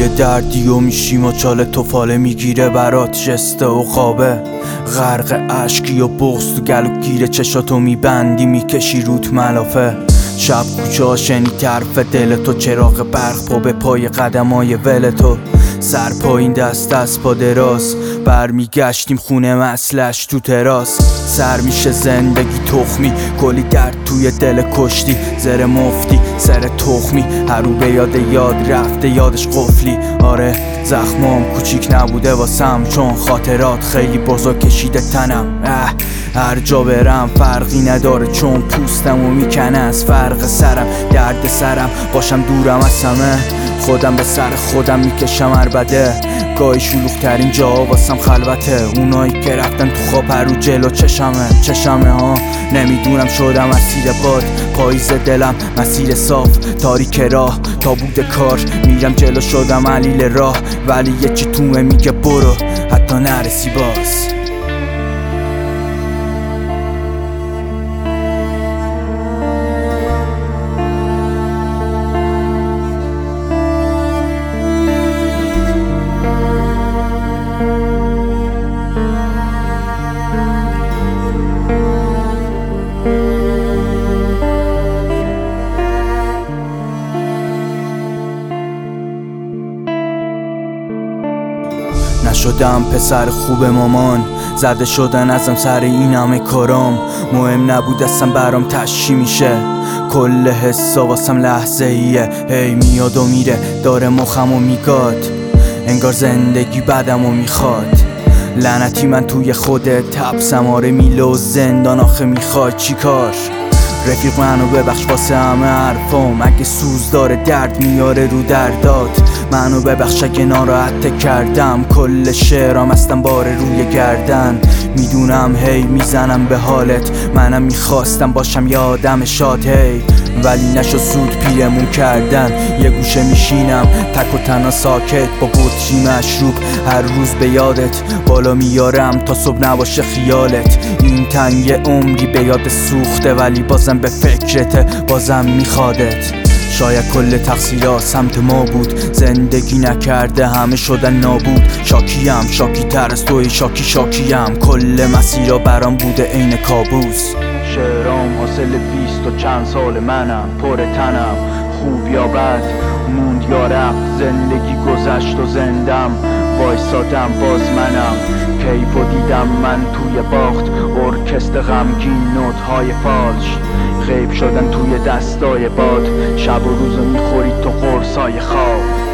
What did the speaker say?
یه دردی و میشیم و چال توفاله میگیره برات جسته و خوابه، غرق عشقی و بغض تو گلو گیره، چشاتو میبندی میکشی روت ملافه. شب کوچه ها شنی طرف دل تو، چراغ برق پا به پای قدمای ول تو، سر پایین دست از پا دراز، برمیگشتیم خونه مسلش تو تراس. سر میشه زندگی تخمی، کلی درد توی دل کشتی، زر مفتی سر تخمی، هرو به یاد رفته یادش قفلی. آره زخمام کوچیک نبوده واسم، چون خاطرات خیلی بزرگ کشیده تنم. هر جا برم فرقی نداره، چون پوستمو میکنه از فرق سرم. درد سرم باشم دورم از همه، خودم به سر خودم میکشم عربده. گاهی شلوغ ترین جا واسم خلوته، اونایی که رفتن تو خواب رو جلو چشمه ها. نمیدونم شدم اسیر باد، پاییز دلم مسیر صاف، تاریک راه تا بود کار، میرم جلو شدم علیل راه، ولی یه چی تومه میگه برو حتی نرسی باز. نشدم پسر خوب مامان، زده شدن ازم سر این همه کارام. مهم نبود اصلا برام تشی میشه، کل حسا واسم لحظه ایه. هی میاد و میره داره مخمو میگاد، انگار زندگی بدمو میخواد. لعنتی من توی خودت تبسم، آره میله و زندان، آخه میخوای چی کار؟ رفیق منو ببخش واسه همه حرفام، اگه سوز داره درد میاره رو دردات. منو ببخش اگه ناراحت کردم، کل شعرام هستم باره روی گردن. میدونم هی میزنم به حالت، منم میخواستم باشم یه آدم شاد هی، ولی نشو سود پیرمون کردن. یه گوشه میشینم تک و تنها ساکت، با بطری مشروب هر روز به یادت، بالا میارم تا صبح نباشه خیالت. این تنگ عمری به یاد سوخته، ولی بازم به فکرته، بازم میخوادت. شاید کل تقصیرها سمت ما بود، زندگی نکرده همه شدن نابود. شاکیم شاکی تر از توی شاکیم، کل مسیرها برام بوده عین کابوس. شعرام حاصل 20 و چند سال منم، پر تنم خوب یا بد موند یا رفت. زندگی گذشت و زندم وایسادم باز منم، کیف و دیدم من توی باخت، ارکستر غمگین نوت‌های فالش، غیب شدن توی دستای باد. شب و روزو میخوری تو قرصای خواب.